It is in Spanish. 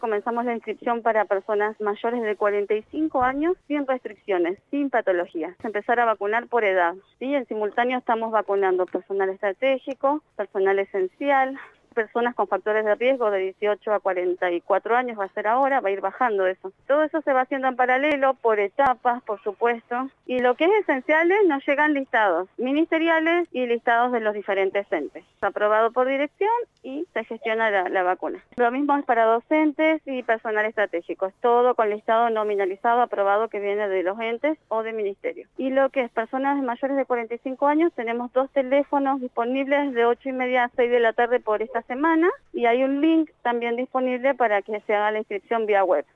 Comenzamos la inscripción para personas mayores de 45 años sin restricciones, sin patologías. Empezar a vacunar por edad. ¿Sí? En simultáneo estamos vacunando personal estratégico, personal esencial, personas con factores de riesgo de 18 a 44 años, va a ser ahora, va a ir bajando eso. Todo eso se va haciendo en paralelo, por etapas, por supuesto. Y lo que es esenciales nos llegan listados ministeriales y listados de los diferentes entes. Aprobado por dirección y se gestiona la vacuna. Lo mismo es para docentes y personal estratégico. Es todo con listado nominalizado, aprobado, que viene de los entes o de ministerio. Y lo que es personas mayores de 45 años, tenemos 2 teléfonos disponibles de 8:30 a 6 de la tarde por esta semana, y hay un link también disponible para que se haga la inscripción vía web.